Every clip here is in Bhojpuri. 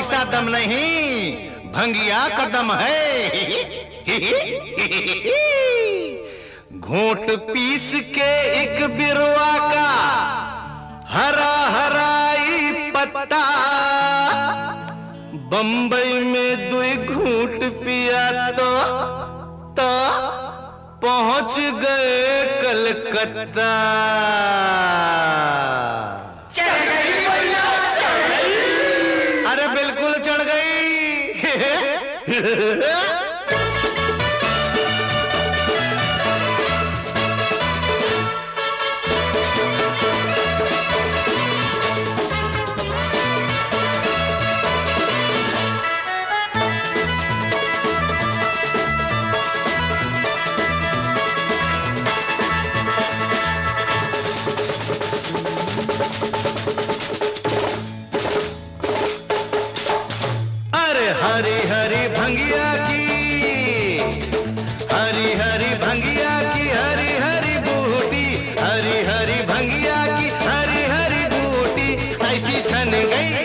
ऐसा दम नहीं, भंगिया का दम है। घूंट पीस के एक बिरवा का हरा हराई पत्ता, बंबई में दुई घूंट पिया तो पहुंच गए कलकत्ता। चढ़ गई भैया, चढ़ गई। अरे बिल्कुल चढ़ गई। हरी हरी भंगिया की, हरी हरी भंगिया की, हरी हरी बूटी, हरी हरी भंगिया की, हरी हरी बूटी ऐसी छन गई।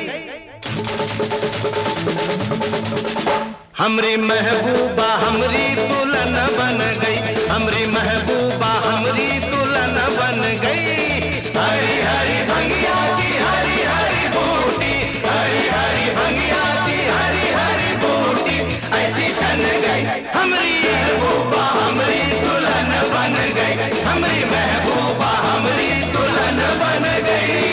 हमरी महबूबा हमरी दुल्हन बन गई, हमरी महबूबा हमरी दुल्हन बन गई। हरी हरी भंगिया की, हरी हरी बूटी, हरी हरी भंगिया की, हरी हरी बूटी ऐसी छन गई। हमरी महबूबा हमरी दुल्हन बन गई, हमरी महबूबा हमरी दुल्हन बन गई।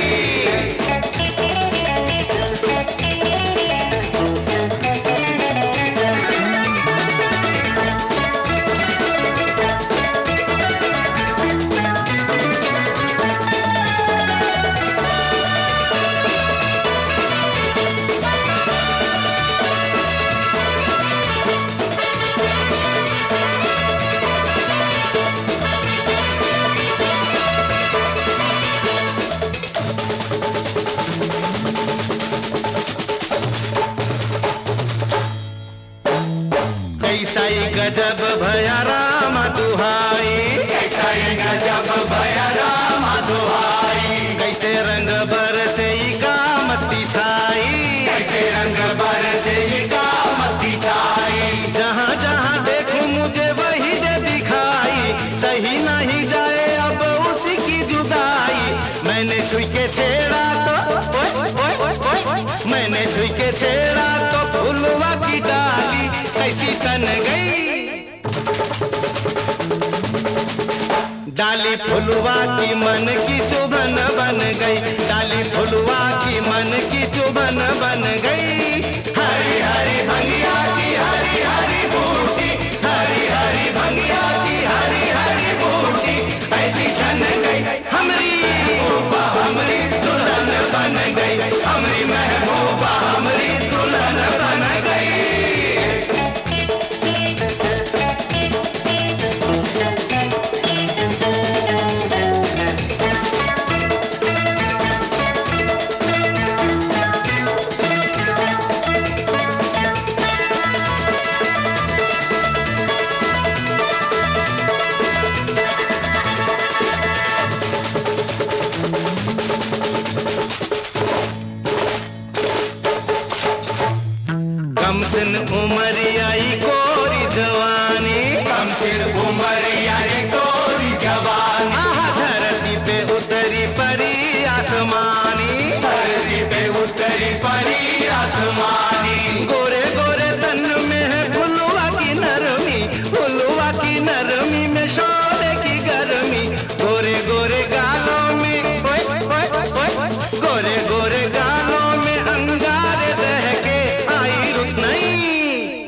कैसा ही गजब भया राम दुहाई, कैसा ही गजब भया राम दुहाई। कैसे रंग बरसे का मस्ती छाई, कैसे रंग बरसे का मस्ती छाई। जहाँ जहाँ देखूं मुझे वही दे दिखाई, सही नहीं जाए अब उसी की जुदाई। मैंने छुई के छेड़ा तो मैंने छुई के छेड़ा तो फुलवा की डाली कैसी तन गई। डाली फुलवा की मन की चुभन बन गई, डाली फुलवा की मन की चुभन बन गई। हरी हरी भंगिया की, हरी हरी बूटी, हरी हरी भंगिया की, हरी हरी बूटी ऐसी छन गई। हमरी महबूबा हमरी दुल्हन बन गई, हमरी महबूबा हमरी दुल्हन बन गई। कम सिन उमरियाई कोरी जवानी, कम सिन उमरियाई कोरी जवानी। धरती पे उतरी परी आसमानी, धरती पे उतरी परी आसमानी। गोरे गोरे तन में है फुलवा की नरमी, फुलवा की नरमी में शोले की गर्मी। गोरे गोरे गालों में गोरे गोरे गालों में अंगारे रह के आई रुक नहीं।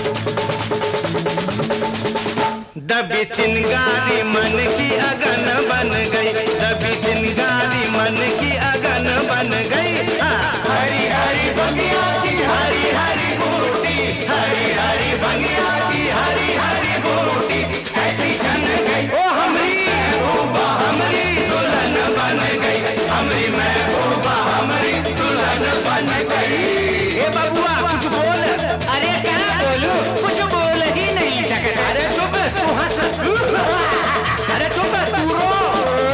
दबी चिंगारी मन की अगन बन गई, दबी चिंगारी मन की अगन बन गई। हरी हरी भंगिया की, हरी हरी बूटी, हरी हरी भंगिया की, हरी हरी बूटी ऐसी छन गई। ओ हमरी महबूबा हमरी दुल्हन बन गई, हमरी महबूबा हमरी दुल्हन बन गई। ए बबुआ कुछ बोल। अरे क्या बोलूं, कुछ बोल ही नहीं सकता। अरे चुप तू हंस, अरे चुप तू रो।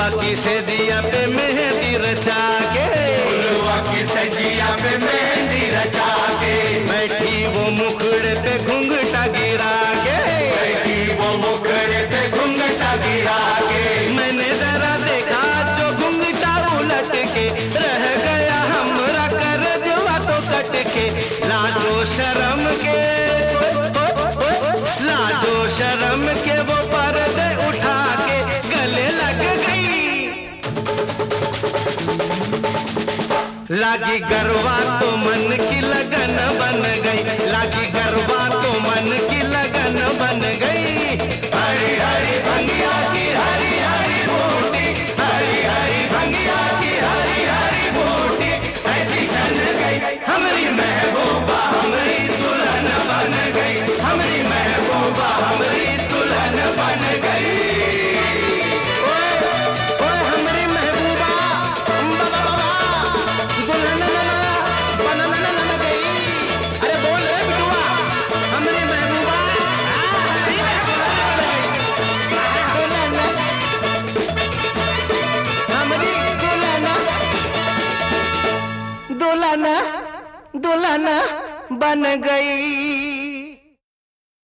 फुलवा की सेजिया पे मेहंदी रचा के, फुलवा की सजिया पे मेहंदी रचा के, बैठी वो मुखड़े पे घुंघटा गिरा के, बैठी वो मुखड़े पे घूंघटा गिरा के। मैंने जरा देखा जो घुंघटा उलट के, रह गया हमरा करजवा तो कट के। लाजो शर्म के, लाजो शर्म के वो पर्दे उठा के गले लग गई। लागी गरबा तो मन की लगन बन गई, लागी गरबा तो मन की लगन बन गई। हरी हरी भंगिया की हरी हरी बूटी, हरी हरी भंगिया की हरी हरी बूटी, ऐसी छन गई हमारी महबूबा हमारी दुल्हन बन गई, हमारी महबूबा हमारी दुल्हन बन गई। ओए हमारी महबूबा दुल्हन बन गई। अरे बोल रे बिटुआ, हमारी महबूबा हमारी दुल्हन दुल्हन बन गई।